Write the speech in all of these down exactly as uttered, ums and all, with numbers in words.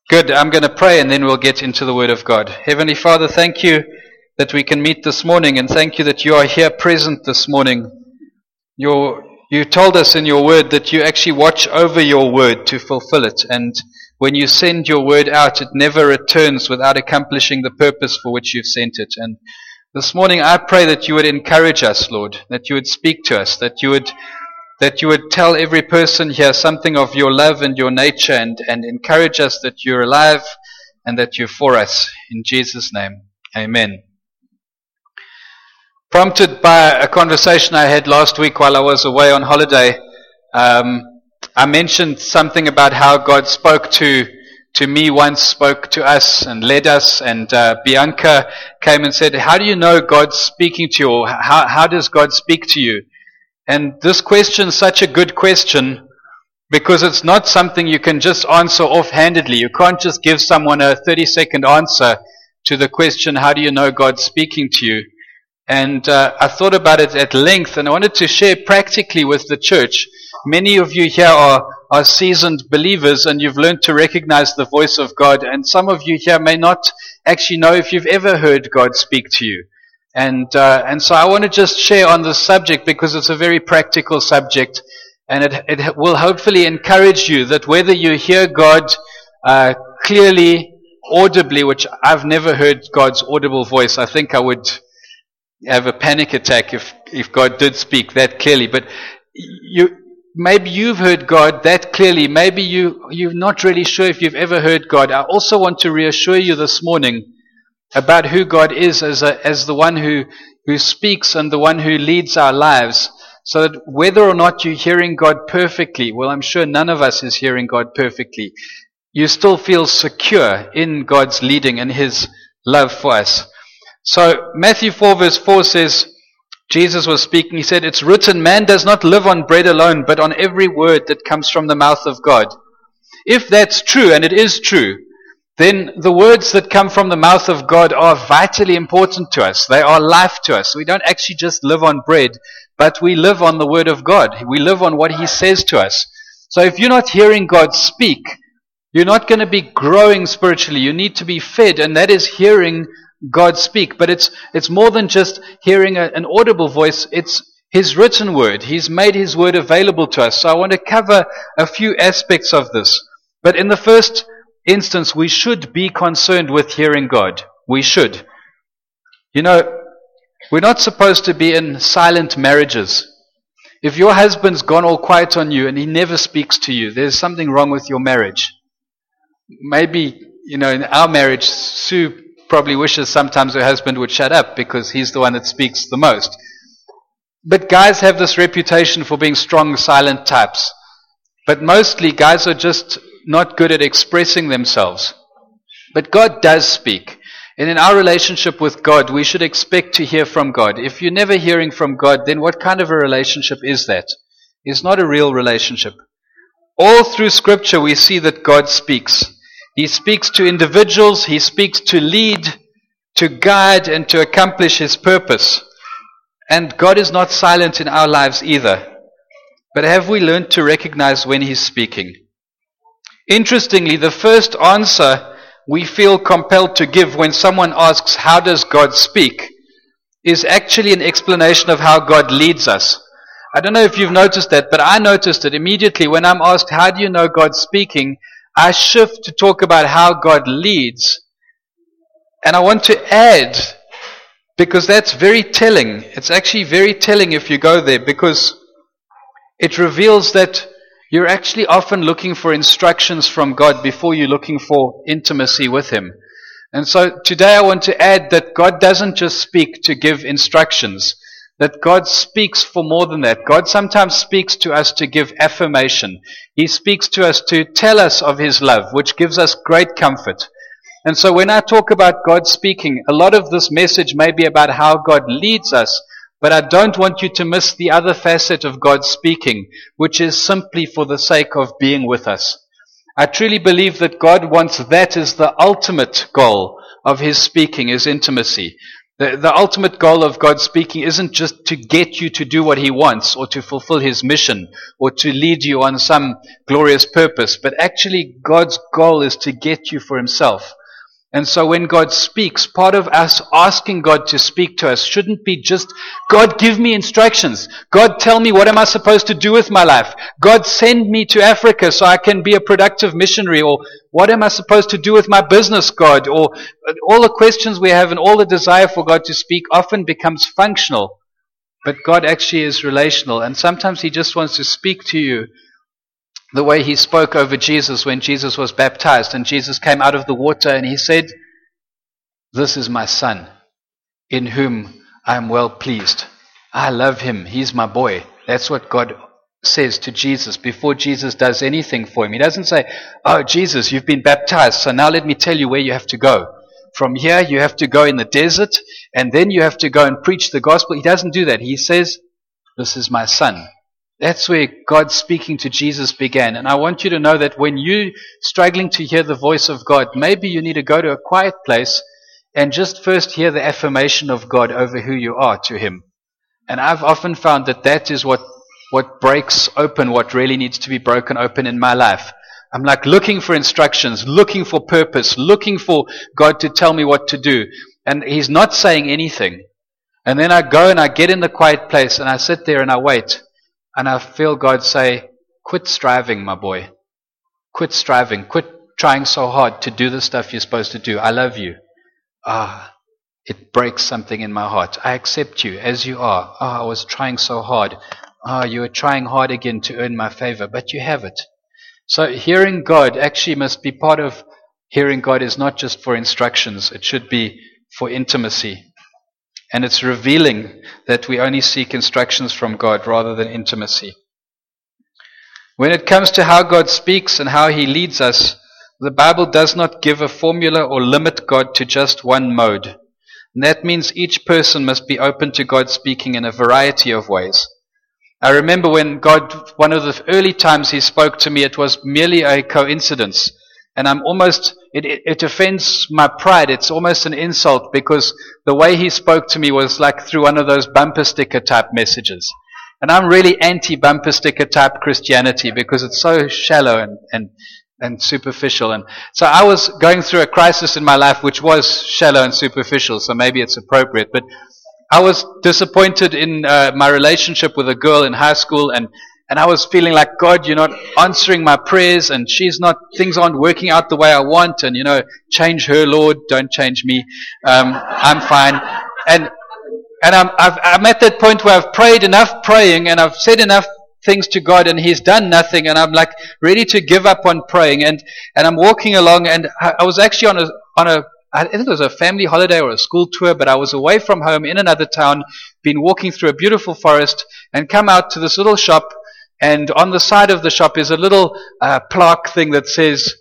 Good. I'm going to pray and then we'll get into the Word of God. Heavenly Father, thank you that we can meet this morning, and thank you that you are here present this morning. Your, you told us in your Word that you actually watch over your Word to fulfill it, and when you send your Word out, it never returns without accomplishing the purpose for which you've sent it. And this morning I pray that you would encourage us, Lord, that you would speak to us, that you would that you would tell every person here something of your love and your nature, and, and encourage us that you're alive and that you're for us. In Jesus' name, amen. Prompted by a conversation I had last week while I was away on holiday, um, I mentioned something about how God spoke to to me once, spoke to us and led us, and uh, Bianca came and said, how do you know God's speaking to you, or how, how does God speak to you? And this question is such a good question because it's not something you can just answer offhandedly. You can't just give someone a thirty second answer to the question, how do you know God's speaking to you? And uh, I thought about it at length, and I wanted to share practically with the church. Many of you here are, are seasoned believers, and you've learned to recognize the voice of God. And some of you here may not actually know if you've ever heard God speak to you. And uh, and so I want to just share on this subject because it's a very practical subject, and it it will hopefully encourage you that whether you hear God uh, clearly, audibly, which I've never heard God's audible voice. I think I would have a panic attack if if God did speak that clearly. But you maybe you've heard God that clearly. Maybe you you're not really sure if you've ever heard God. I also want to reassure you this morning about who God is as a, as the one who, who speaks and the one who leads our lives, so that whether or not you're hearing God perfectly, well, I'm sure none of us is hearing God perfectly, you still feel secure in God's leading and His love for us. So Matthew four verse four says, Jesus was speaking, he said, it's written, man does not live on bread alone, but on every word that comes from the mouth of God. If that's true, and it is true, then the words that come from the mouth of God are vitally important to us. They are life to us. We don't actually just live on bread, but we live on the Word of God. We live on what He says to us. So if you're not hearing God speak, you're not going to be growing spiritually. You need to be fed, and that is hearing God speak. But it's it's more than just hearing a, an audible voice. It's His written Word. He's made His Word available to us. So I want to cover a few aspects of this. But in the first instance, we should be concerned with hearing God. We should. You know, we're not supposed to be in silent marriages. If your husband's gone all quiet on you and he never speaks to you, there's something wrong with your marriage. Maybe, you know, in our marriage, Sue probably wishes sometimes her husband would shut up because he's the one that speaks the most. But guys have this reputation for being strong, silent types. But mostly guys are just not good at expressing themselves. But God does speak. And in our relationship with God, we should expect to hear from God. If you're never hearing from God, then what kind of a relationship is that? It's not a real relationship. All through Scripture, we see that God speaks. He speaks to individuals. He speaks to lead, to guide, and to accomplish His purpose. And God is not silent in our lives either. But have we learned to recognize when He's speaking? Interestingly, the first answer we feel compelled to give when someone asks, how does God speak, is actually an explanation of how God leads us. I don't know if you've noticed that, but I noticed it immediately when I'm asked, how do you know God's speaking? I shift to talk about how God leads. And I want to add, because that's very telling. It's actually very telling if you go there, because it reveals that you're actually often looking for instructions from God before you're looking for intimacy with Him. And so today I want to add that God doesn't just speak to give instructions, that God speaks for more than that. God sometimes speaks to us to give affirmation. He speaks to us to tell us of His love, which gives us great comfort. And so when I talk about God speaking, a lot of this message may be about how God leads us, but I don't want you to miss the other facet of God speaking, which is simply for the sake of being with us. I truly believe that God wants that as the ultimate goal of His speaking, is intimacy. The, the ultimate goal of God speaking isn't just to get you to do what He wants or to fulfill His mission or to lead you on some glorious purpose, but actually God's goal is to get you for Himself. And so when God speaks, part of us asking God to speak to us shouldn't be just, God, give me instructions. God, tell me what am I supposed to do with my life. God, send me to Africa so I can be a productive missionary. Or what am I supposed to do with my business, God? Or all the questions we have and all the desire for God to speak often becomes functional. But God actually is relational. And sometimes He just wants to speak to you the way He spoke over Jesus when Jesus was baptized and Jesus came out of the water and He said, this is my Son, in whom I am well pleased. I love Him. He's my boy. That's what God says to Jesus before Jesus does anything for Him. He doesn't say, oh, Jesus, you've been baptized, so now let me tell you where you have to go. From here, you have to go in the desert, and then you have to go and preach the gospel. He doesn't do that. He says, this is my Son. That's where God speaking to Jesus began. And I want you to know that when you're struggling to hear the voice of God, maybe you need to go to a quiet place and just first hear the affirmation of God over who you are to Him. And I've often found that that is what, what breaks open what really needs to be broken open in my life. I'm like looking for instructions, looking for purpose, looking for God to tell me what to do. And He's not saying anything. And then I go and I get in the quiet place and I sit there and I wait. And I feel God say, quit striving, my boy. Quit striving. Quit trying so hard to do the stuff you're supposed to do. I love you. Ah, it breaks something in my heart. I accept you as you are. Ah, I was trying so hard. Ah, you were trying hard again to earn my favor, but you have it. So hearing God actually must be part of hearing God is not just for instructions. It should be for intimacy. And it's revealing that we only seek instructions from God rather than intimacy. When it comes to how God speaks and how He leads us, the Bible does not give a formula or limit God to just one mode. And that means each person must be open to God speaking in a variety of ways. I remember when God, one of the early times He spoke to me, it was merely a coincidence. And I'm almost, it, it, it offends my pride. It's almost an insult because the way He spoke to me was like through one of those bumper sticker type messages. And I'm really anti-bumper sticker type Christianity because it's so shallow and, and, and superficial. And so I was going through a crisis in my life which was shallow and superficial, so maybe it's appropriate. But I was disappointed in uh, my relationship with a girl in high school, and And I was feeling like, God, you're not answering my prayers, and she's not, things aren't working out the way I want, and, you know, change her, Lord, don't change me. Um, I'm fine. And, and I'm, I've, I'm at that point where I've prayed enough praying, and I've said enough things to God, and He's done nothing, and I'm like ready to give up on praying, and, and I'm walking along, and I, I was actually on a, on a, I think it was a family holiday or a school tour, but I was away from home in another town, been walking through a beautiful forest, and come out to this little shop. And on the side of the shop is a little uh, plaque thing that says,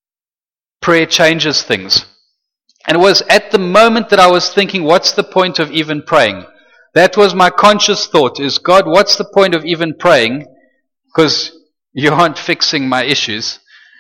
prayer changes things. And it was at the moment that I was thinking, what's the point of even praying? That was my conscious thought, is God, what's the point of even praying? Because you aren't fixing my issues.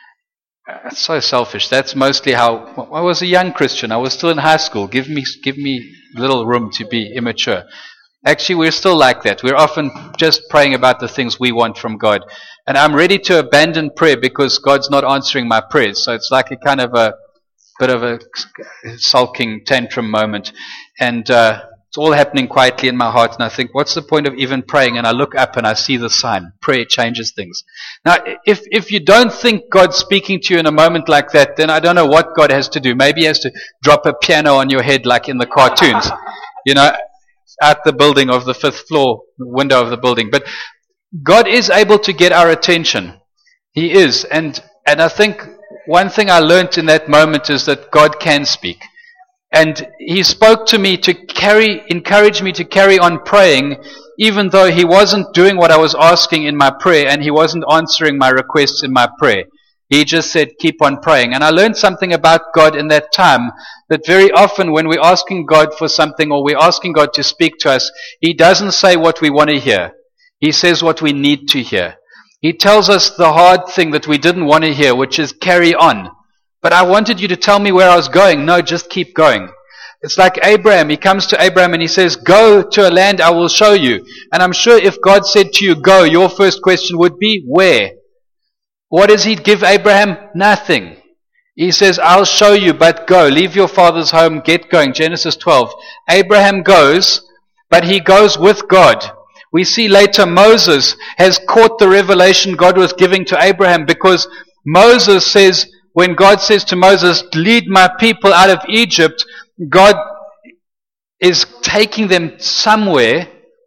It's so selfish. That's mostly how, I was a young Christian. I was still in high school. Give me, give me little room to be immature. Actually, we're still like that. We're often just praying about the things we want from God. And I'm ready to abandon prayer because God's not answering my prayers. So it's like a kind of a bit of a sulking tantrum moment. And uh, it's all happening quietly in my heart. And I think, what's the point of even praying? And I look up and I see the sign. Prayer changes things. Now, if, if you don't think God's speaking to you in a moment like that, then I don't know what God has to do. Maybe He has to drop a piano on your head like in the cartoons. You know, out the building of the fifth floor window of the building. But God is able to get our attention. He is. And and I think one thing I learned in that moment is that God can speak. And He spoke to me to carry, encourage me to carry on praying, even though He wasn't doing what I was asking in my prayer, and He wasn't answering my requests in my prayer. He just said, keep on praying. And I learned something about God in that time, that very often when we're asking God for something or we're asking God to speak to us, He doesn't say what we want to hear. He says what we need to hear. He tells us the hard thing that we didn't want to hear, which is carry on. But I wanted you to tell me where I was going. No, just keep going. It's like Abraham. He comes to Abraham and he says, go to a land I will show you. And I'm sure if God said to you, go, your first question would be, where? What does he give Abraham? Nothing. He says, I'll show you, but go. Leave your father's home, get going. Genesis twelve. Abraham goes, but he goes with God. We see later Moses has caught the revelation God was giving to Abraham, because Moses says, when God says to Moses, lead my people out of Egypt, God is taking them somewhere.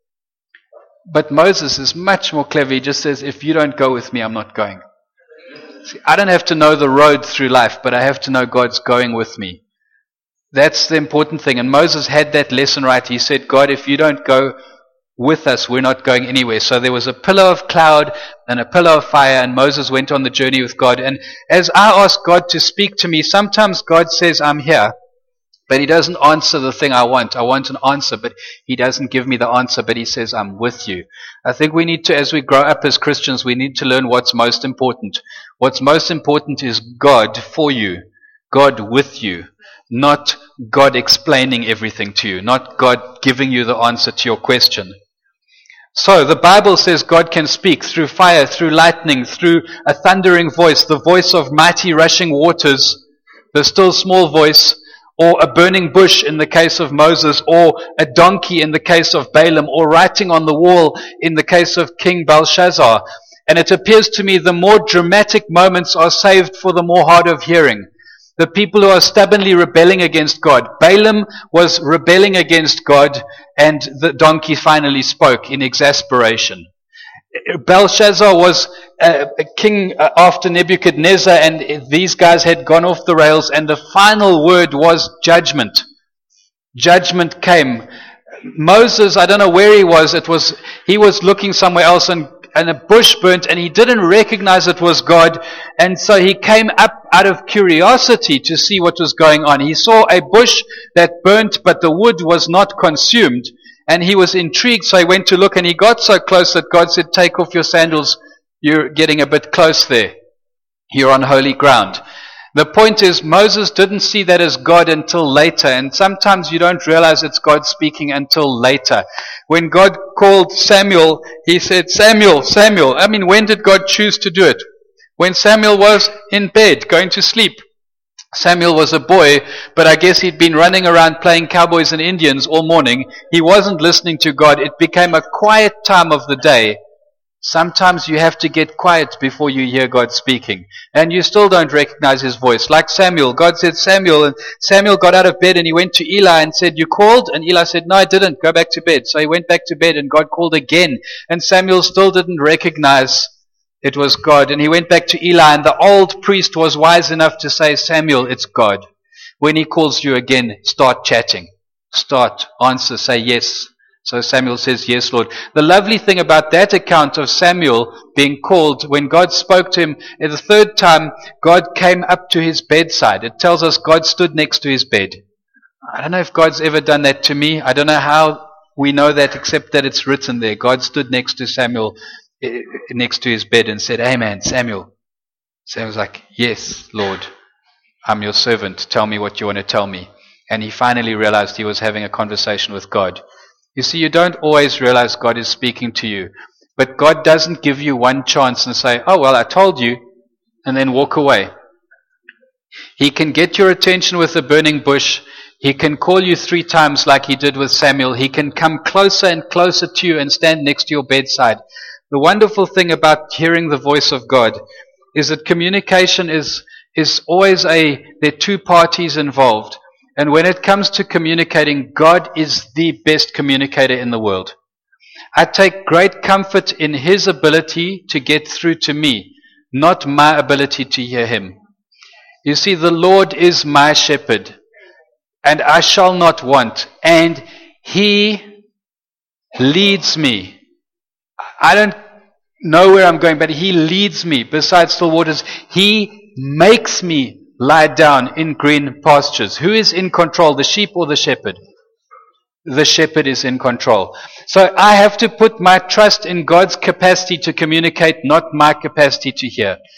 But Moses is much more clever. He just says, if you don't go with me, I'm not going. See, I don't have to know the road through life, but I have to know God's going with me. That's the important thing. And Moses had that lesson right. He said, God, if you don't go with us, we're not going anywhere. So there was a pillar of cloud and a pillar of fire, and Moses went on the journey with God. And as I ask God to speak to me, sometimes God says, I'm here, but he doesn't answer the thing I want. I want an answer, but he doesn't give me the answer, but he says, I'm with you. I think we need to, as we grow up as Christians, we need to learn what's most important. What's most important is God for you, God with you, not God explaining everything to you, not God giving you the answer to your question. So the Bible says God can speak through fire, through lightning, through a thundering voice, the voice of mighty rushing waters, the still small voice, or a burning bush in the case of Moses, or a donkey in the case of Balaam, or writing on the wall in the case of King Belshazzar. And it appears to me the more dramatic moments are saved for the more hard of hearing. The people who are stubbornly rebelling against God. Balaam was rebelling against God, and the donkey finally spoke in exasperation. Belshazzar was a king after Nebuchadnezzar, and these guys had gone off the rails, and the final word was judgment. Judgment came. Moses, I don't know where he was, it was he was looking somewhere else, and and a bush burnt, and he didn't recognize it was God, and so he came up out of curiosity to see what was going on. He saw a bush that burnt, but the wood was not consumed, and he was intrigued, so he went to look, and he got so close that God said, take off your sandals, you're getting a bit close there. You're on holy ground. The point is, Moses didn't see that as God until later, and sometimes you don't realize it's God speaking until later. When God called Samuel, he said, Samuel, Samuel. I mean, when did God choose to do it? When Samuel was in bed, going to sleep. Samuel was a boy, but I guess he'd been running around playing cowboys and Indians all morning. He wasn't listening to God. It became a quiet time of the day. Sometimes you have to get quiet before you hear God speaking. And you still don't recognize his voice. Like Samuel. God said, Samuel. And Samuel got out of bed and he went to Eli and said, you called? And Eli said, no, I didn't. Go back to bed. So he went back to bed and God called again. And Samuel still didn't recognize it was God. And he went back to Eli, and the old priest was wise enough to say, Samuel, it's God. When he calls you again, start chatting. Start, answer, say yes. So Samuel says, yes, Lord. The lovely thing about that account of Samuel being called, when God spoke to him, at the third time, God came up to his bedside. It tells us God stood next to his bed. I don't know if God's ever done that to me. I don't know how we know that, except that it's written there. God stood next to Samuel, next to his bed, and said, hey man, Samuel. Samuel's like, yes, Lord, I'm your servant. Tell me what you want to tell me. And he finally realized he was having a conversation with God. You see, you don't always realize God is speaking to you. But God doesn't give you one chance and say, oh, well, I told you, and then walk away. He can get your attention with a burning bush. He can call you three times like he did with Samuel. He can come closer and closer to you and stand next to your bedside. The wonderful thing about hearing the voice of God is that communication is, is always a, there are two parties involved. And when it comes to communicating, God is the best communicator in the world. I take great comfort in his ability to get through to me, not my ability to hear him. You see, the Lord is my shepherd, and I shall not want, and he leads me. I don't know where I'm going, but he leads me beside still waters. He makes me lie down in green pastures. Who is in control, the sheep or the shepherd? The shepherd is in control. So I have to put my trust in God's capacity to communicate, not my capacity to hear.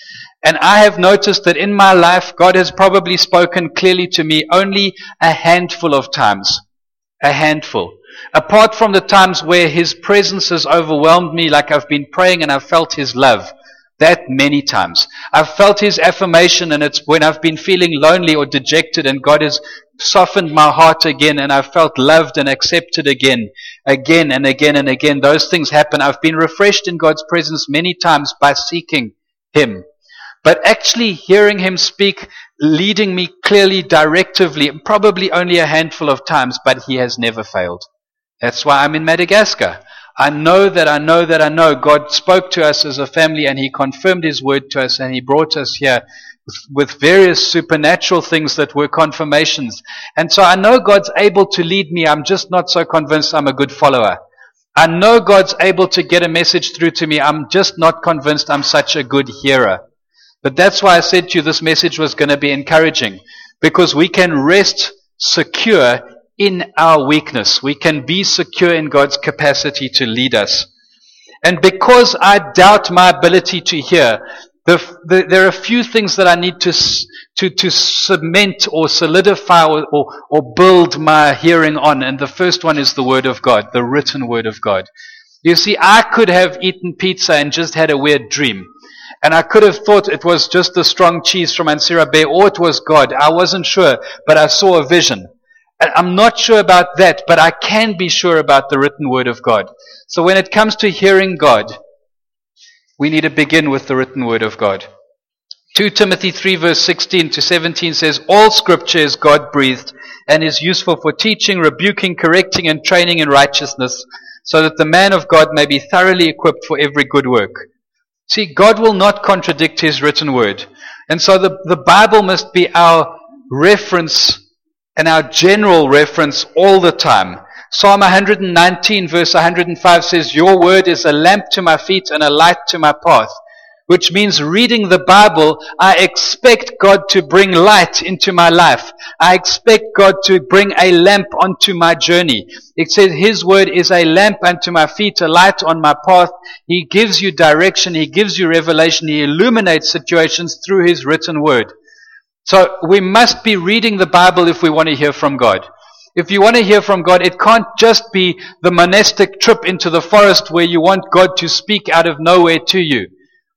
And I have noticed that in my life, God has probably spoken clearly to me only a handful of times. A handful. Apart from the times where His presence has overwhelmed me, like I've been praying and I've felt His love. That many times. I've felt His affirmation, and it's when I've been feeling lonely or dejected and God has softened my heart again and I've felt loved and accepted again, again and again and again. Those things happen. I've been refreshed in God's presence many times by seeking Him. But actually hearing Him speak, leading me clearly, directively, probably only a handful of times, but He has never failed. That's why I'm in Madagascar. I know that I know that I know God spoke to us as a family and He confirmed His word to us and He brought us here with various supernatural things that were confirmations. And so I know God's able to lead me. I'm just not so convinced I'm a good follower. I know God's able to get a message through to me. I'm just not convinced I'm such a good hearer. But that's why I said to you this message was going to be encouraging, because we can rest secure in our weakness. We can be secure in God's capacity to lead us. And because I doubt my ability to hear, the, the, there are a few things that I need to to, to cement or solidify or, or, or build my hearing on. And the first one is the Word of God, the written Word of God. You see, I could have eaten pizza and just had a weird dream. And I could have thought it was just the strong cheese from Ansira Bay, or it was God. I wasn't sure, but I saw a vision. I'm not sure about that, but I can be sure about the written Word of God. So when it comes to hearing God, we need to begin with the written Word of God. Second Timothy three verse sixteen to seventeen says, all Scripture is God-breathed and is useful for teaching, rebuking, correcting, and training in righteousness, so that the man of God may be thoroughly equipped for every good work. See, God will not contradict His written Word. And so the, the Bible must be our reference and our general reference all the time. Psalm one nineteen verse one hundred five says, your word is a lamp to my feet and a light to my path. Which means reading the Bible, I expect God to bring light into my life. I expect God to bring a lamp onto my journey. It says His word is a lamp unto my feet, a light on my path. He gives you direction. He gives you revelation. He illuminates situations through His written word. So we must be reading the Bible if we want to hear from God. If you want to hear from God, it can't just be the monastic trip into the forest where you want God to speak out of nowhere to you.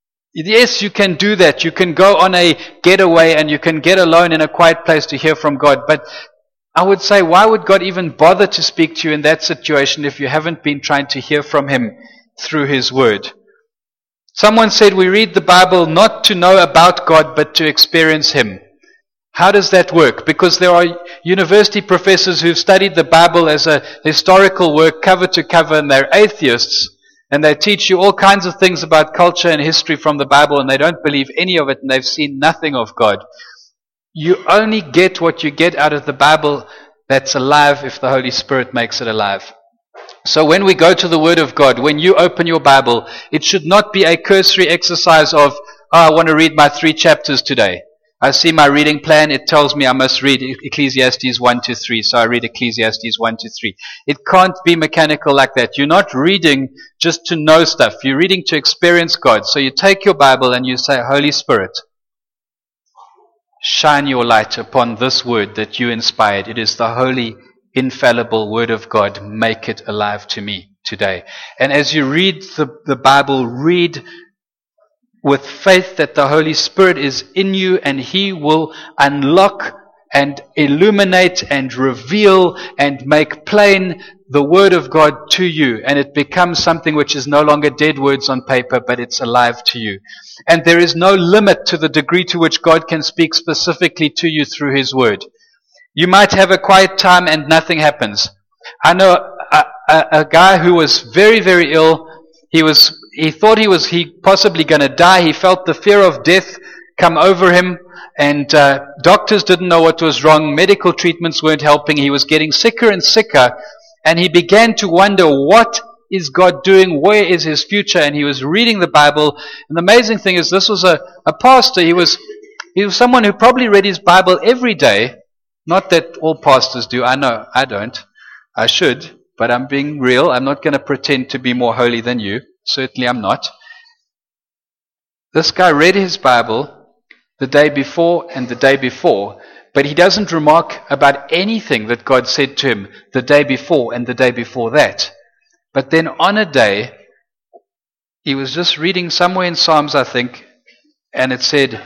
Yes, you can do that. You can go on a getaway and you can get alone in a quiet place to hear from God. But I would say, why would God even bother to speak to you in that situation if you haven't been trying to hear from Him through His word? Someone said we read the Bible not to know about God, but to experience Him. How does that work? Because there are university professors who've studied the Bible as a historical work cover to cover, and they're atheists, and they teach you all kinds of things about culture and history from the Bible, and they don't believe any of it, and they've seen nothing of God. You only get what you get out of the Bible that's alive if the Holy Spirit makes it alive. So when we go to the Word of God, when you open your Bible, it should not be a cursory exercise of, oh, I want to read my three chapters today. I see my reading plan, it tells me I must read Ecclesiastes one to three, so I read Ecclesiastes one to three. It can't be mechanical like that. You're not reading just to know stuff. You're reading to experience God. So you take your Bible and you say, Holy Spirit, shine your light upon this word that you inspired. It is the holy, infallible Word of God. Make it alive to me today. And as you read the, the Bible, read with faith that the Holy Spirit is in you and He will unlock and illuminate and reveal and make plain the Word of God to you. And it becomes something which is no longer dead words on paper, but it's alive to you. And there is no limit to the degree to which God can speak specifically to you through His Word. You might have a quiet time and nothing happens. I know a, a, a guy who was very, very ill. He was He thought he was he possibly going to die. He felt the fear of death come over him, and uh, doctors didn't know what was wrong. Medical treatments weren't helping. He was getting sicker and sicker, and he began to wonder, what is God doing? Where is His future? And he was reading the Bible. And the amazing thing is, this was a, a pastor. He was he was someone who probably read his Bible every day. Not that all pastors do. I know I don't. I should, but I'm being real. I'm not going to pretend to be more holy than you. Certainly I'm not. This guy read his Bible the day before, and the day before. But he doesn't remark about anything that God said to him the day before and the day before that. But then on a day, he was just reading somewhere in Psalms, I think, and it said,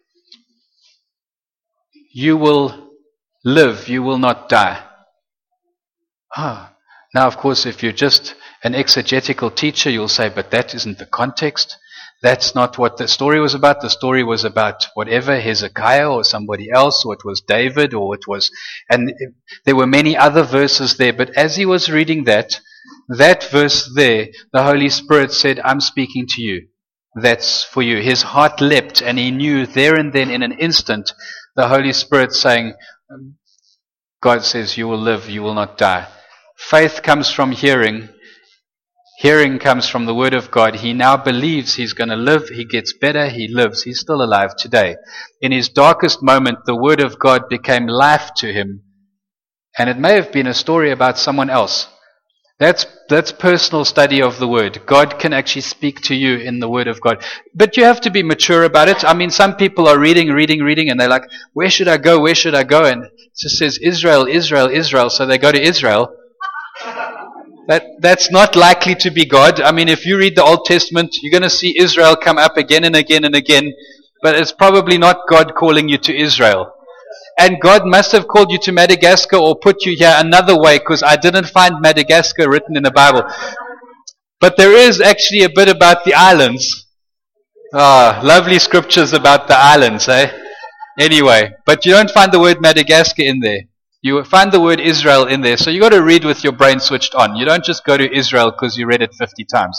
you will live, you will not die. Ah, now of course if you're just an exegetical teacher, you'll say, but that isn't the context. That's not what the story was about. The story was about whatever, Hezekiah or somebody else, or it was David, or it was, and there were many other verses there. But as he was reading that, that verse there, the Holy Spirit said, I'm speaking to you. That's for you. His heart leapt, and he knew there and then in an instant, the Holy Spirit saying, God says, you will live, you will not die. Faith comes from hearing. Hearing comes from the Word of God. He now believes he's going to live. He gets better. He lives. He's still alive today. In his darkest moment, the Word of God became life to him. And it may have been a story about someone else. That's, that's personal study of the Word. God can actually speak to you in the Word of God. But you have to be mature about it. I mean, some people are reading, reading, reading, and they're like, where should I go? Where should I go? And it just says Israel, Israel, Israel. So they go to Israel. That, that's not likely to be God. I mean, if you read the Old Testament, you're going to see Israel come up again and again and again. But it's probably not God calling you to Israel. And God must have called you to Madagascar or put you here another way, because I didn't find Madagascar written in the Bible. But there is actually a bit about the islands. Ah, lovely scriptures about the islands, eh? Anyway, but you don't find the word Madagascar in there. You find the word Israel in there. So you got to read with your brain switched on. You don't just go to Israel because you read it fifty times.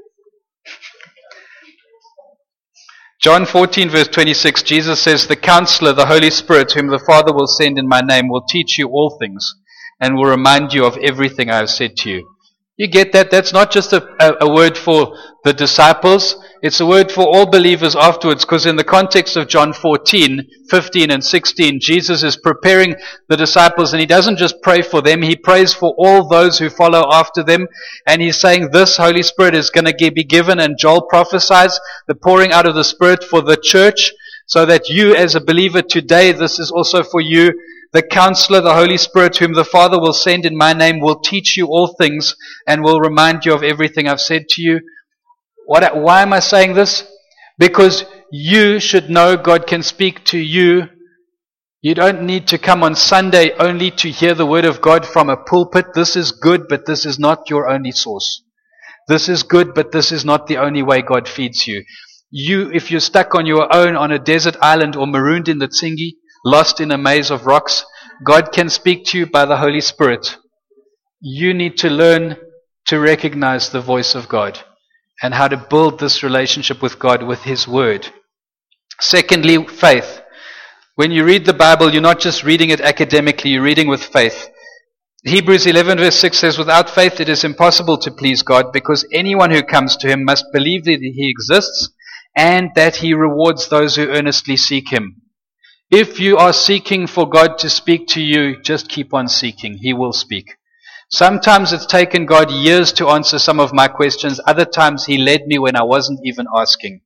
John fourteen verse twenty-six, Jesus says, the Counselor, the Holy Spirit, whom the Father will send in my name, will teach you all things and will remind you of everything I have said to you. You get that? That's not just a, a, a word for the disciples. It's a word for all believers afterwards, because in the context of John fourteen, fifteen and sixteen, Jesus is preparing the disciples, and he doesn't just pray for them, he prays for all those who follow after them, and he's saying this Holy Spirit is going to be given, and Joel prophesies the pouring out of the Spirit for the church, so that you as a believer today, this is also for you. The Counselor, the Holy Spirit, whom the Father will send in my name, will teach you all things and will remind you of everything I've said to you. What, why am I saying this? Because you should know God can speak to you. You don't need to come on Sunday only to hear the Word of God from a pulpit. This is good, but this is not your only source. This is good, but this is not the only way God feeds you. You, if you're stuck on your own on a desert island or marooned in the Tsingy, lost in a maze of rocks, God can speak to you by the Holy Spirit. You need to learn to recognize the voice of God and how to build this relationship with God with His Word. Secondly, faith. When you read the Bible, you're not just reading it academically, you're reading with faith. Hebrews eleven verse six says, without faith it is impossible to please God, because anyone who comes to Him must believe that He exists and that He rewards those who earnestly seek Him. If you are seeking for God to speak to you, just keep on seeking. He will speak. Sometimes it's taken God years to answer some of my questions. Other times He led me when I wasn't even asking.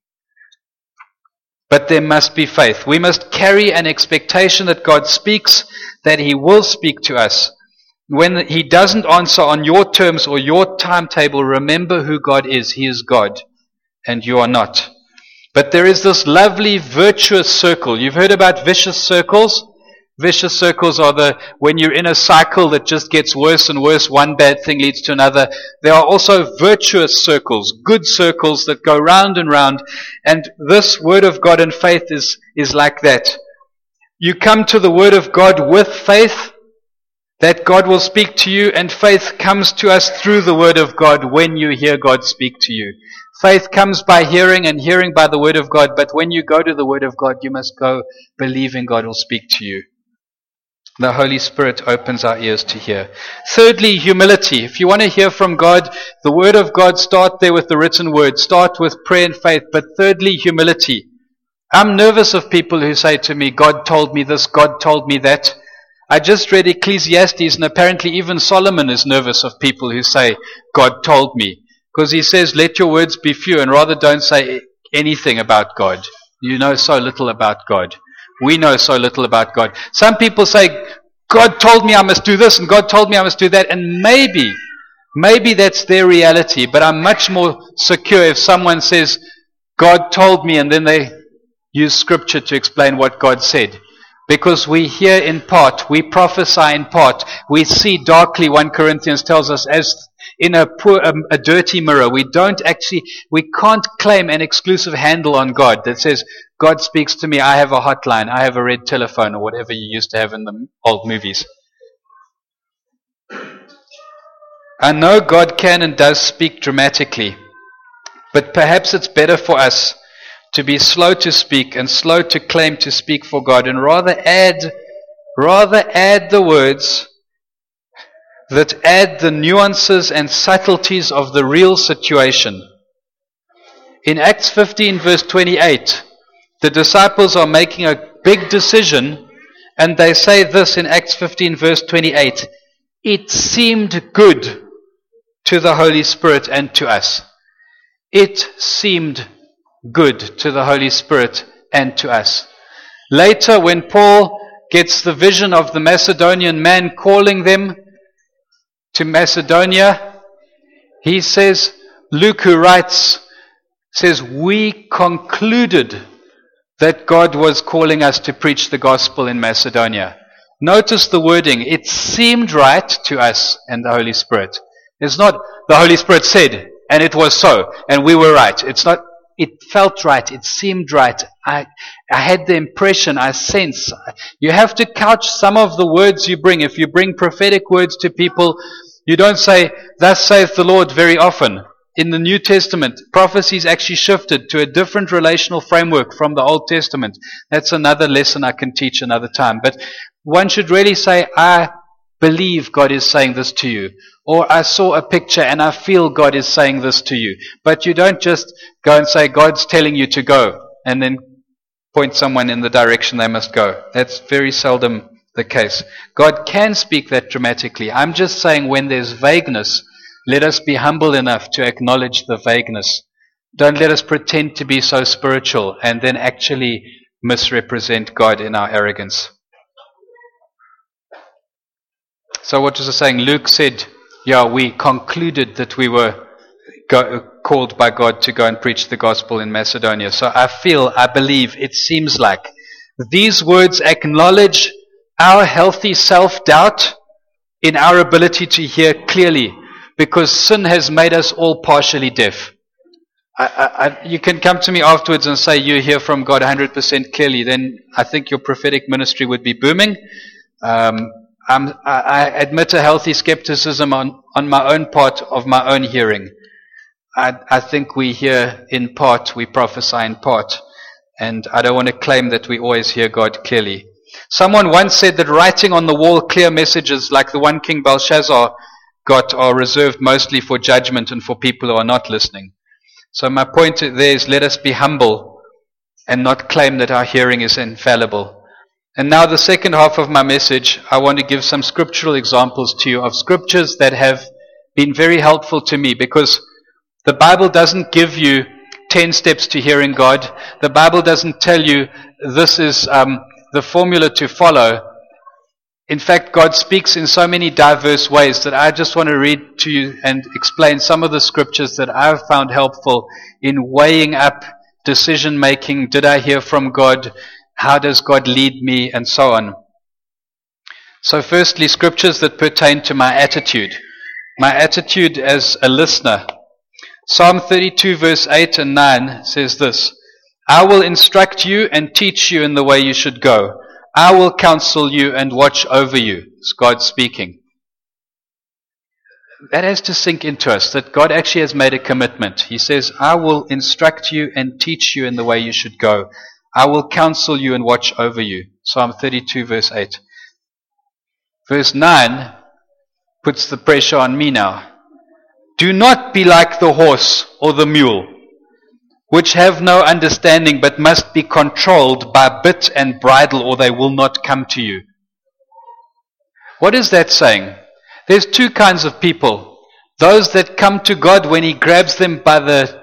But there must be faith. We must carry an expectation that God speaks, that He will speak to us. When He doesn't answer on your terms or your timetable, remember who God is. He is God, and you are not. But there is this lovely virtuous circle. You've heard about vicious circles? Vicious circles are the, when you're in a cycle that just gets worse and worse, one bad thing leads to another. There are also virtuous circles, good circles that go round and round. And this Word of God and faith is, is like that. You come to the Word of God with faith, that God will speak to you, and faith comes to us through the Word of God when you hear God speak to you. Faith comes by hearing, and hearing by the Word of God. But when you go to the Word of God, you must go believing God will speak to you. The Holy Spirit opens our ears to hear. Thirdly, humility. If you want to hear from God, the Word of God, start there with the written Word. Start with prayer and faith. But thirdly, humility. I'm nervous of people who say to me, God told me this, God told me that. I just read Ecclesiastes, and apparently even Solomon is nervous of people who say, God told me. Because he says, let your words be few, and rather don't say anything about God. You know so little about God. We know so little about God. Some people say, God told me I must do this and God told me I must do that. And maybe, maybe that's their reality. But I'm much more secure if someone says, God told me, and then they use scripture to explain what God said. Because we hear in part, we prophesy in part, we see darkly, First Corinthians tells us, as in a poor, um, a dirty mirror. We don't actually, we can't claim an exclusive handle on God that says, God speaks to me, I have a hotline, I have a red telephone, or whatever you used to have in the old movies. I know God can and does speak dramatically, but perhaps it's better for us to be slow to speak and slow to claim to speak for God, and rather add, rather add the words that add the nuances and subtleties of the real situation. In Acts fifteen verse twenty-eight, the disciples are making a big decision, and they say this in Acts fifteen verse twenty-eight, it seemed good to the Holy Spirit and to us. It seemed good to the Holy Spirit and to us. Later, when Paul gets the vision of the Macedonian man calling them to Macedonia, he says, Luke who writes, says, we concluded that God was calling us to preach the gospel in Macedonia. Notice the wording, it seemed right to us and the Holy Spirit. It's not the Holy Spirit said, and it was so, and we were right. It's not, it felt right, it seemed right. I, I had the impression, I sense. You have to couch some of the words you bring. If you bring prophetic words to people, you don't say, thus saith the Lord very often. In the New Testament, prophecies actually shifted to a different relational framework from the Old Testament. That's another lesson I can teach another time. But one should really say, I believe God is saying this to you. Or I saw a picture and I feel God is saying this to you. But you don't just go and say, God's telling you to go, and then point someone in the direction they must go. That's very seldom the case. God can speak that dramatically. I'm just saying when there's vagueness, let us be humble enough to acknowledge the vagueness. Don't let us pretend to be so spiritual and then actually misrepresent God in our arrogance. So what was I saying? Luke said, yeah, we concluded that we were go, called by God to go and preach the gospel in Macedonia. So I feel, I believe, it seems like these words acknowledge our healthy self-doubt in our ability to hear clearly, because sin has made us all partially deaf. I, I, I, you can come to me afterwards and say you hear from God one hundred percent clearly, then I think your prophetic ministry would be booming. Um, I'm, I, I admit a healthy skepticism on, on my own part of my own hearing. I, I think we hear in part, we prophesy in part, and I don't want to claim that we always hear God clearly. Someone once said that writing on the wall clear messages like the one King Belshazzar got are reserved mostly for judgment and for people who are not listening. So my point there is, let us be humble and not claim that our hearing is infallible. And now the second half of my message, I want to give some scriptural examples to you of scriptures that have been very helpful to me, because the Bible doesn't give you ten steps to hearing God. The Bible doesn't tell you this is um, the formula to follow. In fact, God speaks in so many diverse ways that I just want to read to you and explain some of the scriptures that I've found helpful in weighing up decision making. Did I hear from God? How does God lead me? And so on. So firstly, scriptures that pertain to my attitude. My attitude as a listener. Psalm thirty-two verse eight and nine says this, I will instruct you and teach you in the way you should go. I will counsel you and watch over you. It's God speaking. That has to sink into us, that God actually has made a commitment. He says, I will instruct you and teach you in the way you should go. I will counsel you and watch over you. Psalm thirty-two verse eight. Verse nine puts the pressure on me now. Do not be like the horse or the mule, which have no understanding, but must be controlled by bit and bridle, or they will not come to you. What is that saying? There's two kinds of people. Those that come to God when He grabs them by the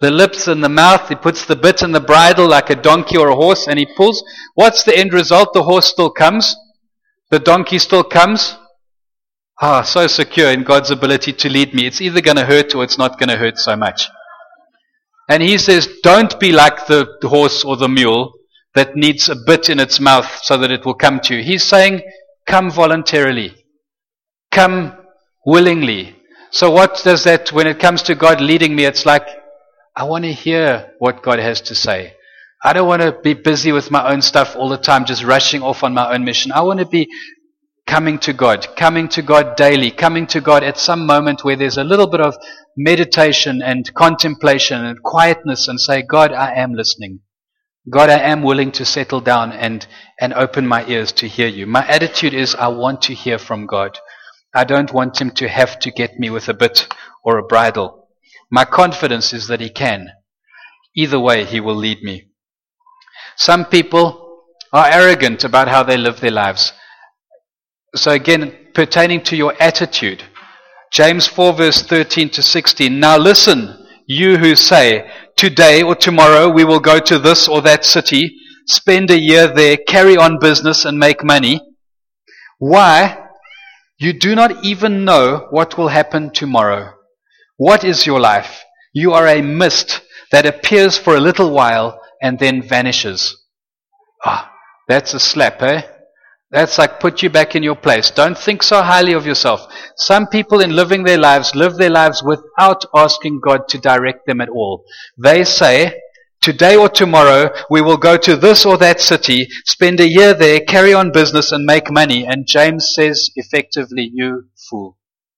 the lips and the mouth. He puts the bit in the bridle like a donkey or a horse, and he pulls. What's the end result? The horse still comes. The donkey still comes. Ah, so secure in God's ability to lead me. It's either going to hurt or it's not going to hurt so much. And he says, don't be like the horse or the mule that needs a bit in its mouth so that it will come to you. He's saying, come voluntarily. Come willingly. So what does that, when it comes to God leading me, it's like, I want to hear what God has to say. I don't want to be busy with my own stuff all the time, just rushing off on my own mission. I want to be coming to God, coming to God daily, coming to God at some moment where there's a little bit of meditation and contemplation and quietness, and say, God, I am listening. God, I am willing to settle down and, and open my ears to hear you. My attitude is, I want to hear from God. I don't want him to have to get me with a bit or a bridle. My confidence is that he can. Either way, he will lead me. Some people are arrogant about how they live their lives. So again, pertaining to your attitude, James four verse thirteen to sixteen, now listen, you who say, today or tomorrow we will go to this or that city, spend a year there, carry on business and make money. Why? You do not even know what will happen tomorrow. What is your life? You are a mist that appears for a little while and then vanishes. Ah, that's a slap, eh? That's like put you back in your place. Don't think so highly of yourself. Some people in living their lives, live their lives without asking God to direct them at all. They say, today or tomorrow, we will go to this or that city, spend a year there, carry on business and make money. And James says, effectively, you fool.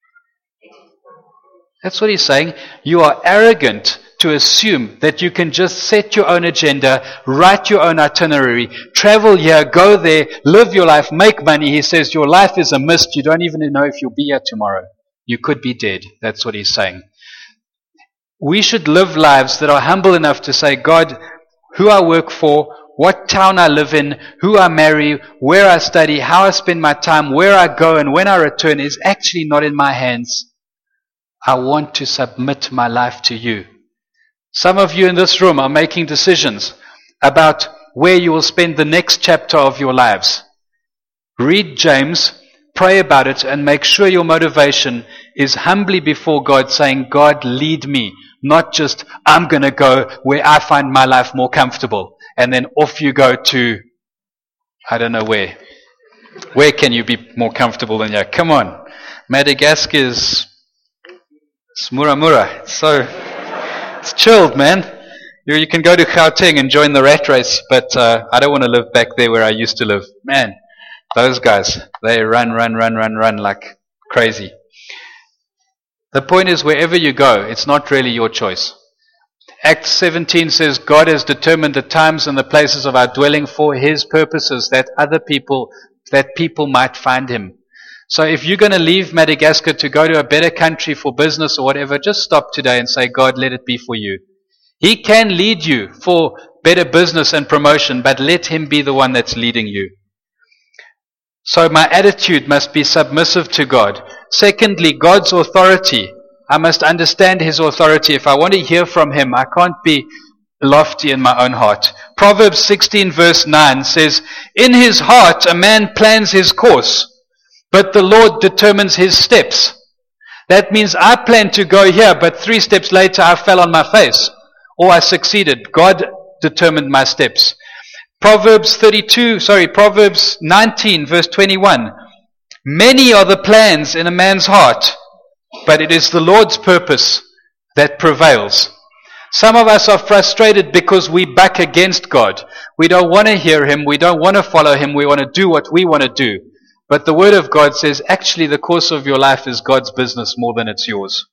That's what he's saying. You are arrogant to assume that you can just set your own agenda, write your own itinerary, travel here, go there, live your life, make money. He says your life is a mist. You don't even know if you'll be here tomorrow. You could be dead. That's what he's saying. We should live lives that are humble enough to say, God, who I work for, what town I live in, who I marry, where I study, how I spend my time, where I go and when I return is actually not in my hands. I want to submit my life to you. Some of you in this room are making decisions about where you will spend the next chapter of your lives. Read James, pray about it, and make sure your motivation is humbly before God, saying, God, lead me. Not just, I'm going to go where I find my life more comfortable. And then off you go to, I don't know where. Where can you be more comfortable than here? Come on. Madagascar is Smuramura. It's so... It's chilled, man. You, you can go to Gauteng and join the rat race, but uh, I don't want to live back there where I used to live. Man, those guys, they run, run, run, run, run like crazy. The point is, wherever you go, it's not really your choice. Acts seventeen says, God has determined the times and the places of our dwelling for his purposes, that other people, that people might find him. So if you're going to leave Madagascar to go to a better country for business or whatever, just stop today and say, God, let it be for you. He can lead you for better business and promotion, but let him be the one that's leading you. So my attitude must be submissive to God. Secondly, God's authority. I must understand his authority. If I want to hear from him, I can't be lofty in my own heart. Proverbs sixteen verse nine says, in his heart a man plans his course, but the Lord determines his steps. That means I planned to go here, but three steps later I fell on my face. Or I succeeded. God determined my steps. Proverbs thirty-two, sorry, Proverbs nineteen verse twenty-one. Many are the plans in a man's heart, but it is the Lord's purpose that prevails. Some of us are frustrated because we buck against God. We don't want to hear him. We don't want to follow him. We want to do what we want to do. But the Word of God says, actually, the course of your life is God's business more than it's yours.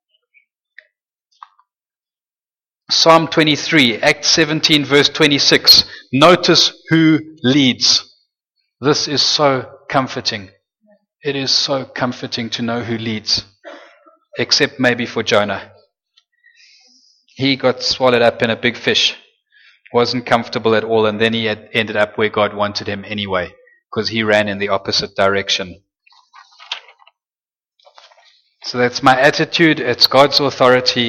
Psalm twenty-three, Acts seventeen, verse twenty-six. Notice who leads. This is so comforting. It is so comforting to know who leads. Except maybe for Jonah. He got swallowed up in a big fish. Wasn't comfortable at all, and then he had ended up where God wanted him anyway, because he ran in the opposite direction. So that's my attitude. It's God's authority.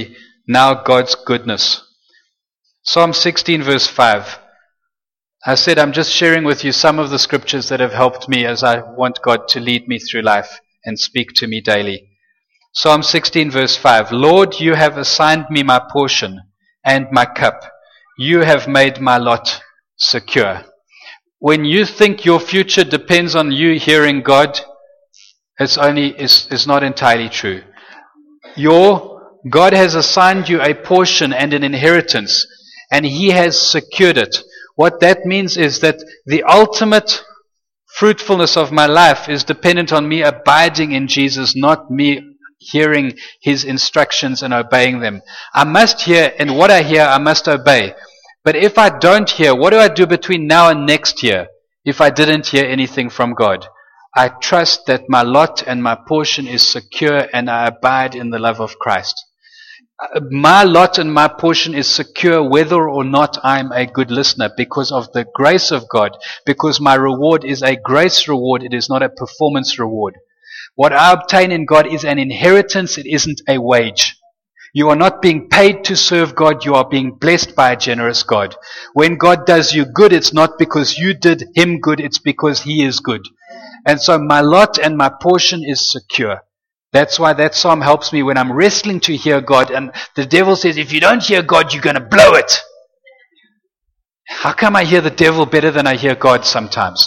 now God's goodness. Psalm sixteen verse five. I said I'm just sharing with you some of the scriptures that have helped me as I want God to lead me through life and speak to me daily. Psalm sixteen verse five. Lord, you have assigned me my portion and my cup. You have made my lot secure. When you think your future depends on you hearing God, it's only is is not entirely true. Your God has assigned you a portion and an inheritance, and He has secured it. What that means is that the ultimate fruitfulness of my life is dependent on me abiding in Jesus, not me hearing His instructions and obeying them. I must hear, and what I hear, I must obey. But if I don't hear, what do I do between now and next year if I didn't hear anything from God? I trust that my lot and my portion is secure, and I abide in the love of Christ. My lot and my portion is secure whether or not I'm a good listener, because of the grace of God, because my reward is a grace reward, it is not a performance reward. What I obtain in God is an inheritance, it isn't a wage. You are not being paid to serve God, you are being blessed by a generous God. When God does you good, it's not because you did Him good, it's because He is good. And so my lot and my portion is secure. That's why that psalm helps me when I'm wrestling to hear God, and the devil says, if you don't hear God, you're going to blow it. How come I hear the devil better than I hear God sometimes?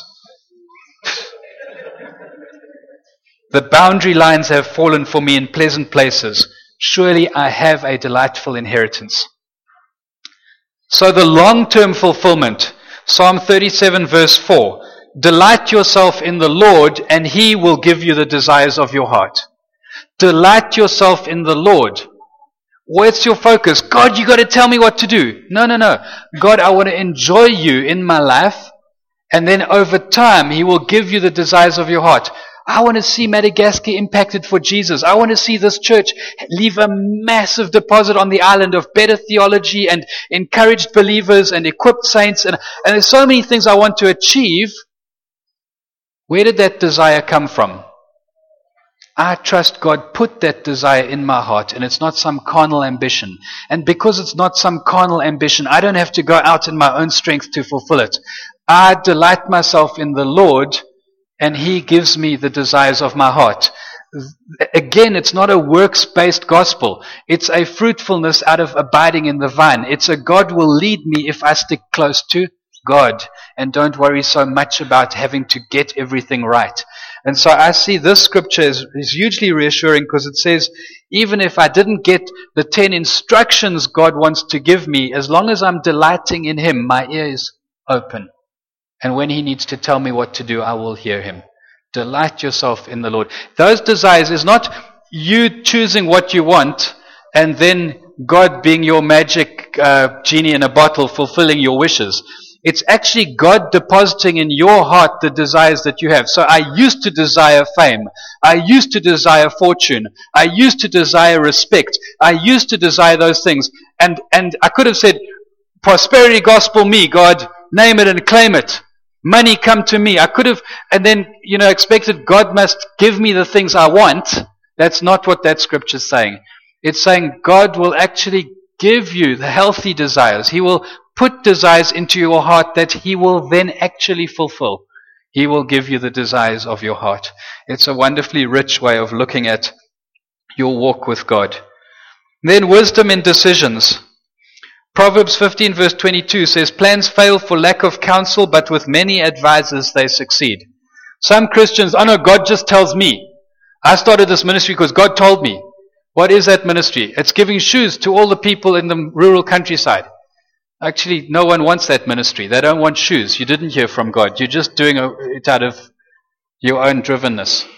The boundary lines have fallen for me in pleasant places. Surely I have a delightful inheritance. So the long-term fulfillment, Psalm thirty-seven verse four, delight yourself in the Lord, and He will give you the desires of your heart. Delight yourself in the Lord. Where's your focus? God, you got to tell me what to do. No, no, no. God, I want to enjoy you in my life, and then over time, He will give you the desires of your heart. I want to see Madagascar impacted for Jesus. I want to see this church leave a massive deposit on the island of better theology and encouraged believers and equipped saints. And, and there's so many things I want to achieve. Where did that desire come from? I trust God put that desire in my heart, and it's not some carnal ambition. And because it's not some carnal ambition, I don't have to go out in my own strength to fulfill it. I delight myself in the Lord, and He gives me the desires of my heart. Again, it's not a works-based gospel. It's a fruitfulness out of abiding in the vine. It's a God will lead me if I stick close to God and don't worry so much about having to get everything right. And so I see this scripture is, is hugely reassuring, because it says, even if I didn't get the ten instructions God wants to give me, as long as I'm delighting in Him, my ear is open. And when He needs to tell me what to do, I will hear Him. Delight yourself in the Lord. Those desires is not you choosing what you want and then God being your magic uh, genie in a bottle fulfilling your wishes. It's actually God depositing in your heart the desires that you have. So I used to desire fame. I used to desire fortune. I used to desire respect. I used to desire those things. And, and I could have said, prosperity gospel me, God, name it and claim it. Money come to me. I could have, and then, you know, expected God must give me the things I want. That's not what that scripture is saying. It's saying God will actually give you the healthy desires. He will put desires into your heart that He will then actually fulfill. He will give you the desires of your heart. It's a wonderfully rich way of looking at your walk with God. Then wisdom in decisions. Proverbs fifteen verse twenty-two says, plans fail for lack of counsel, but with many advisors they succeed. Some Christians, oh no, God just tells me. I started this ministry because God told me. What is that ministry? It's giving shoes to all the people in the rural countryside. Actually, no one wants that ministry. They don't want shoes. You didn't hear from God. You're just doing it out of your own drivenness.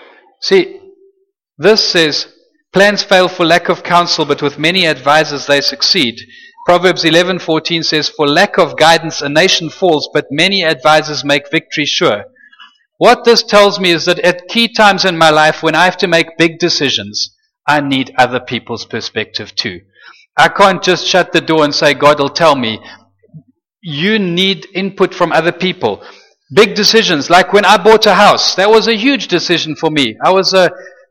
See, this says, plans fail for lack of counsel, but with many advisors they succeed. Proverbs eleven fourteen says, for lack of guidance a nation falls, but many advisors make victory sure. What this tells me is that at key times in my life when I have to make big decisions, I need other people's perspective too. I can't just shut the door and say, God will tell me. You need input from other people. Big decisions, like when I bought a house. That was a huge decision for me. I was a,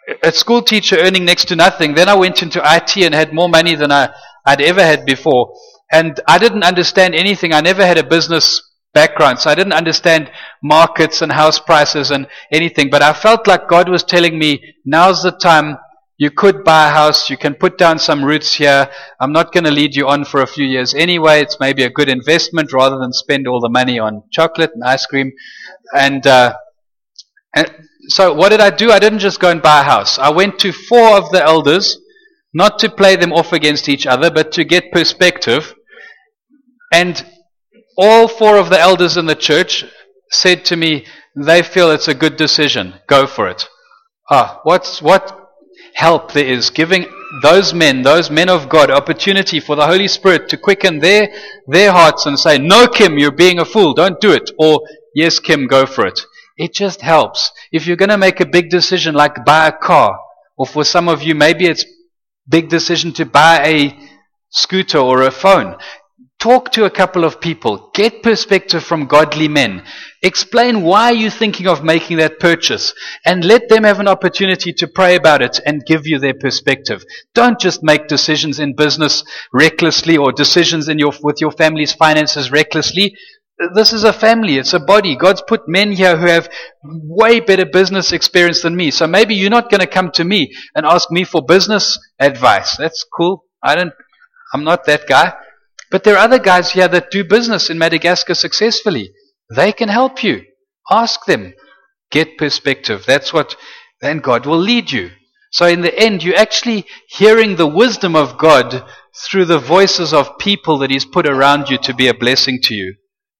a school teacher earning next to nothing. Then I went into I T and had more money than I, I'd ever had before. And I didn't understand anything. I never had a business background, so I didn't understand markets and house prices and anything. But I felt like God was telling me, now's the time. You could buy a house. You can put down some roots here. I'm not going to lead you on for a few years anyway. It's maybe a good investment rather than spend all the money on chocolate and ice cream. And, uh, and so what did I do? I didn't just go and buy a house. I went to four of the elders, not to play them off against each other, but to get perspective. And all four of the elders in the church said to me, they feel it's a good decision. Go for it. Ah, what's, what help there is giving those men, those men of God, opportunity for the Holy Spirit to quicken their, their hearts and say, no, Kim, you're being a fool. Don't do it. Or, yes, Kim, go for it. It just helps. If you're going to make a big decision like buy a car, or for some of you, maybe it's a big decision to buy a scooter or a phone. Talk to a couple of people. Get perspective from godly men. Explain why you're thinking of making that purchase. And let them have an opportunity to pray about it and give you their perspective. Don't just make decisions in business recklessly or decisions in your with your family's finances recklessly. This is a family. It's a body. God's put men here who have way better business experience than me. So maybe you're not going to come to me and ask me for business advice. That's cool. I don't, I'm not that guy. But there are other guys here that do business in Madagascar successfully. They can help you. Ask them. Get perspective. That's what, then God will lead you. So in the end, you're actually hearing the wisdom of God through the voices of people that He's put around you to be a blessing to you.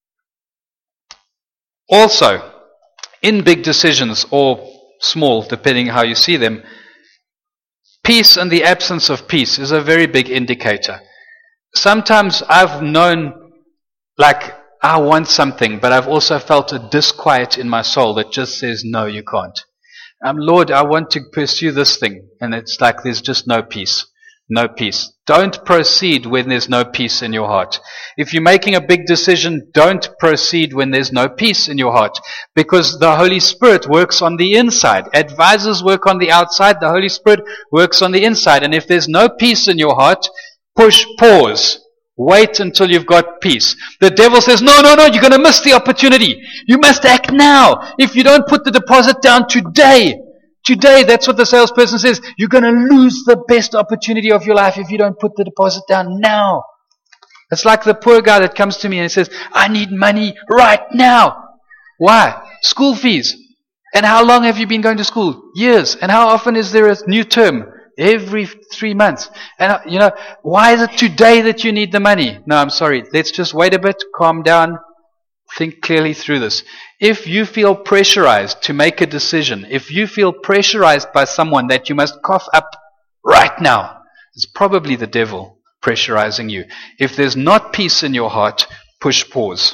Also, in big decisions or small, depending how you see them, peace and the absence of peace is a very big indicator. Sometimes I've known, like, I want something, but I've also felt a disquiet in my soul that just says, no, you can't. Um, Lord, I want to pursue this thing. And it's like there's just no peace. No peace. Don't proceed when there's no peace in your heart. If you're making a big decision, don't proceed when there's no peace in your heart. Because the Holy Spirit works on the inside. Advisors work on the outside. The Holy Spirit works on the inside. And if there's no peace in your heart, push pause. Wait until you've got peace. The devil says, no, no, no, you're going to miss the opportunity. You must act now. If you don't put the deposit down today, today, that's what the salesperson says, you're going to lose the best opportunity of your life if you don't put the deposit down now. It's like the poor guy that comes to me and he says, I need money right now. Why? School fees. And how long have you been going to school? Years. And how often is there a new term? Every three months. And, you know, why is it today that you need the money? No, I'm sorry. Let's just wait a bit, calm down, think clearly through this. If you feel pressurized to make a decision, if you feel pressurized by someone that you must cough up right now, it's probably the devil pressurizing you. If there's not peace in your heart, push pause.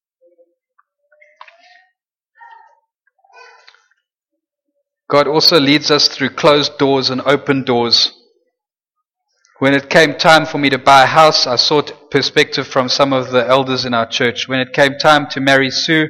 God also leads us through closed doors and open doors. When it came time for me to buy a house, I sought perspective from some of the elders in our church. When it came time to marry Sue,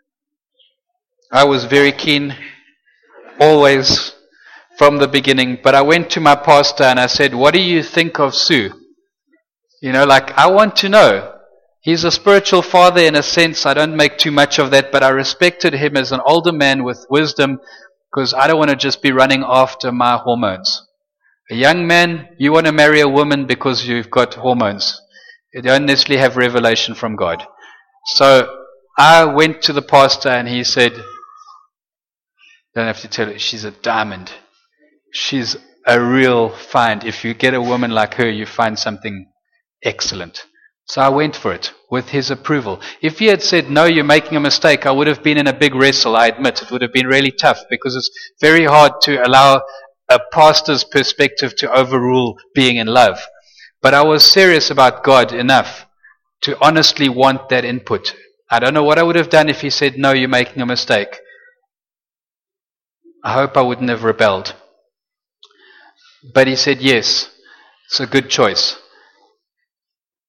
I was very keen, always from the beginning. But I went to my pastor and I said, what do you think of Sue? You know, like, I want to know. He's a spiritual father in a sense. I don't make too much of that, but I respected him as an older man with wisdom, because I don't want to just be running after my hormones. A young man, you want to marry a woman because you've got hormones. You don't necessarily have revelation from God. So I went to the pastor and he said, don't have to tell her, she's a diamond. She's a real find. If you get a woman like her, you find something excellent. So I went for it with his approval. If he had said, no, you're making a mistake, I would have been in a big wrestle, I admit. It would have been really tough because it's very hard to allow a pastor's perspective to overrule being in love. But I was serious about God enough to honestly want that input. I don't know what I would have done if he said, no, you're making a mistake. I hope I wouldn't have rebelled. But he said, yes, it's a good choice.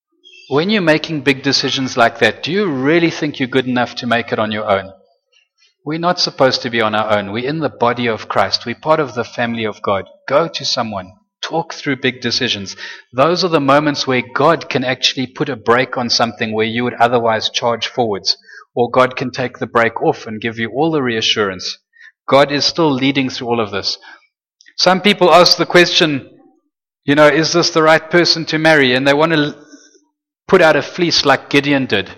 When you're making big decisions like that, do you really think you're good enough to make it on your own? We're not supposed to be on our own. We're in the body of Christ. We're part of the family of God. Go to someone. Talk through big decisions. Those are the moments where God can actually put a brake on something where you would otherwise charge forwards. Or God can take the brake off and give you all the reassurance. God is still leading through all of this. Some people ask the question, you know, is this the right person to marry? And they want to put out a fleece like Gideon did.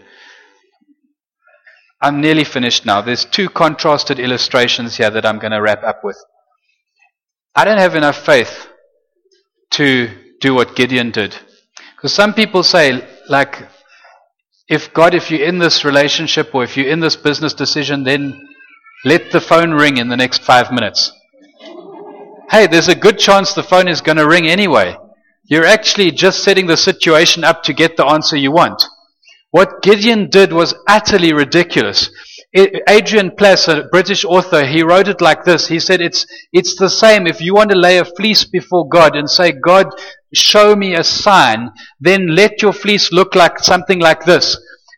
I'm nearly finished now. There's two contrasted illustrations here that I'm going to wrap up with. I don't have enough faith to do what Gideon did. Because some people say, like, if God, if you're in this relationship or if you're in this business decision, then let the phone ring in the next five minutes. Hey, there's a good chance the phone is going to ring anyway. You're actually just setting the situation up to get the answer you want. What Gideon did was utterly ridiculous. Adrian Plass, a British author, he wrote it like this. He said, it's, it's the same. If you want to lay a fleece before God and say, God, show me a sign, then let your fleece look like something like this.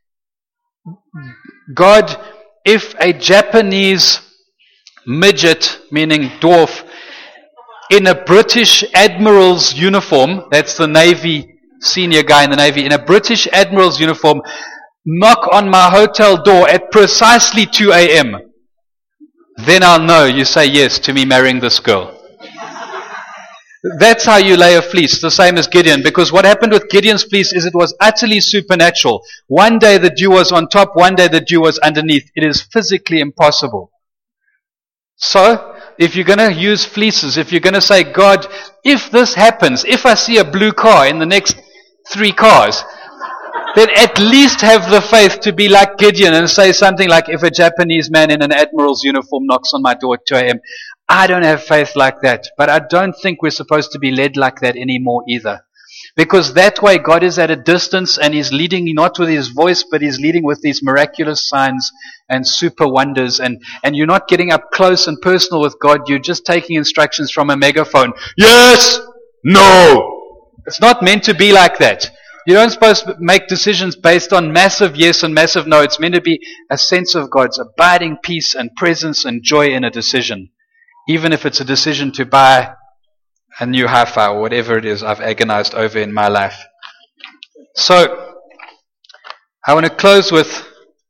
God, if a Japanese midget, meaning dwarf, in a British admiral's uniform, that's the Navy senior guy in the Navy, in a British admiral's uniform, knock on my hotel door at precisely two a.m., then I'll know you say yes to me marrying this girl. That's how you lay a fleece, the same as Gideon, because what happened with Gideon's fleece is it was utterly supernatural. One day the dew was on top, one day the dew was underneath. It is physically impossible. So, if you're going to use fleeces, if you're going to say, God, if this happens, if I see a blue car in the next three cars, then at least have the faith to be like Gideon and say something like, if a Japanese man in an admiral's uniform knocks on my door at two a.m., I don't have faith like that. But I don't think we're supposed to be led like that anymore either. Because that way God is at a distance and He's leading not with His voice, but He's leading with these miraculous signs and super wonders. And, and you're not getting up close and personal with God. You're just taking instructions from a megaphone. Yes! No! It's not meant to be like that. You don't supposed to make decisions based on massive yes and massive no. It's meant to be a sense of God's abiding peace and presence and joy in a decision. Even if it's a decision to buy a new hi-fi or whatever it is I've agonized over in my life. So, I want to close with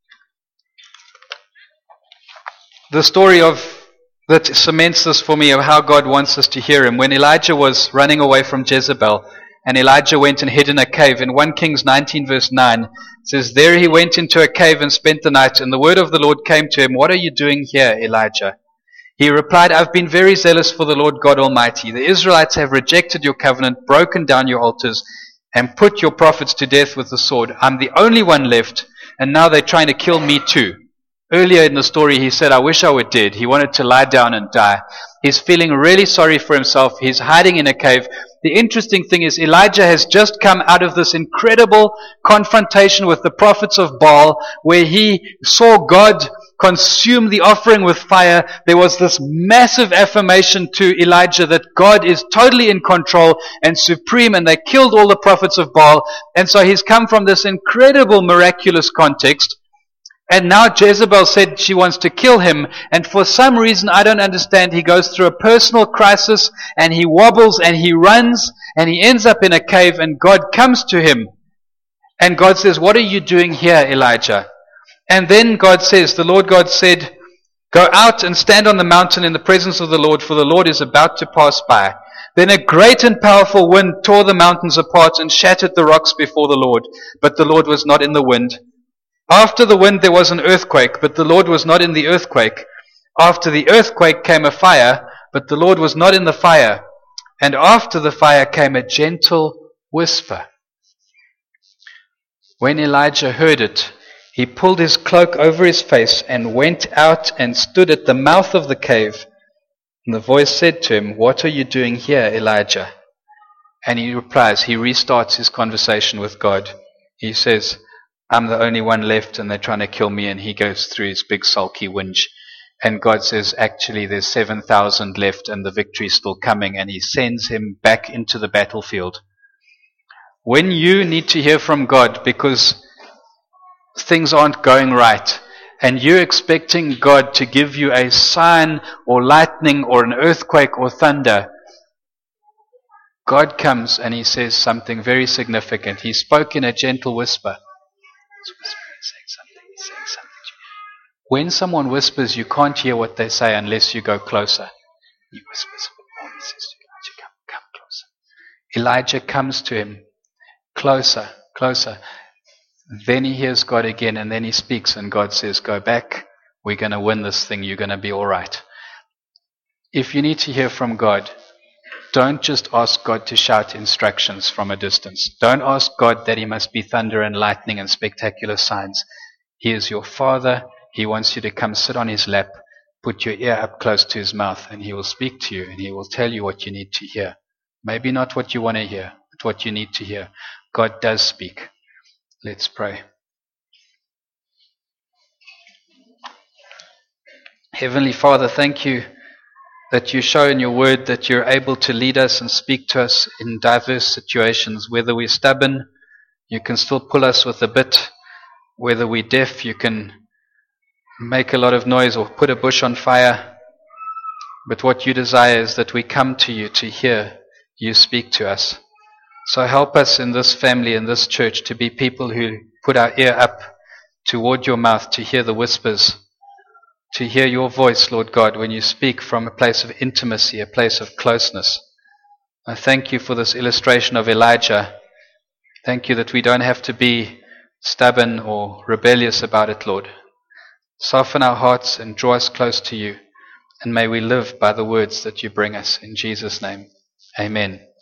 the story of that cements this for me of how God wants us to hear Him. When Elijah was running away from Jezebel, and Elijah went and hid in a cave, in First Kings nineteen verse nine, it says, there he went into a cave and spent the night, and the word of the Lord came to him, what are you doing here, Elijah? He replied, I've been very zealous for the Lord God Almighty. The Israelites have rejected your covenant, broken down your altars, and put your prophets to death with the sword. I'm the only one left, and now they're trying to kill me too. Earlier in the story, he said, I wish I were dead. He wanted to lie down and die. He's feeling really sorry for himself. He's hiding in a cave. The interesting thing is Elijah has just come out of this incredible confrontation with the prophets of Baal, where he saw God consume the offering with fire. There was this massive affirmation to Elijah that God is totally in control and supreme, and they killed all the prophets of Baal. And so he's come from this incredible miraculous context. And now Jezebel said she wants to kill him, and for some reason I don't understand, he goes through a personal crisis, and he wobbles, and he runs, and he ends up in a cave, and God comes to him. And God says, what are you doing here, Elijah? And then God says, the Lord God said, go out and stand on the mountain in the presence of the Lord, for the Lord is about to pass by. Then a great and powerful wind tore the mountains apart and shattered the rocks before the Lord, but the Lord was not in the wind. After the wind there was an earthquake, but the Lord was not in the earthquake. After the earthquake came a fire, but the Lord was not in the fire. And after the fire came a gentle whisper. When Elijah heard it, he pulled his cloak over his face and went out and stood at the mouth of the cave. And the voice said to him, what are you doing here, Elijah? And he replies, he restarts his conversation with God. He says, I'm the only one left and they're trying to kill me. And he goes through his big sulky whinge. And God says, actually there's seven thousand left and the victory's still coming. And he sends him back into the battlefield. When you need to hear from God because things aren't going right, and you're expecting God to give you a sign or lightning or an earthquake or thunder, God comes and He says something very significant. He spoke in a gentle whisper. He's whispering, saying something, He's saying something. When someone whispers, you can't hear what they say unless you go closer. He whispers a bit more. He says to Elijah, come, come closer. Elijah comes to him, closer, closer. Then he hears God again, and then he speaks, and God says, go back. We're going to win this thing. You're going to be all right. If you need to hear from God, don't just ask God to shout instructions from a distance. Don't ask God that He must be thunder and lightning and spectacular signs. He is your Father. He wants you to come sit on His lap, put your ear up close to His mouth, and He will speak to you, and He will tell you what you need to hear. Maybe not what you want to hear, but what you need to hear. God does speak. Let's pray. Heavenly Father, thank you that you show in your word that you're able to lead us and speak to us in diverse situations. Whether we're stubborn, you can still pull us with a bit. Whether we're deaf, you can make a lot of noise or put a bush on fire. But what you desire is that we come to you to hear you speak to us. So help us in this family, in this church, to be people who put our ear up toward your mouth to hear the whispers, to hear your voice, Lord God, when you speak from a place of intimacy, a place of closeness. I thank you for this illustration of Elijah. Thank you that we don't have to be stubborn or rebellious about it, Lord. Soften our hearts and draw us close to you. And may we live by the words that you bring us. In Jesus' name, amen.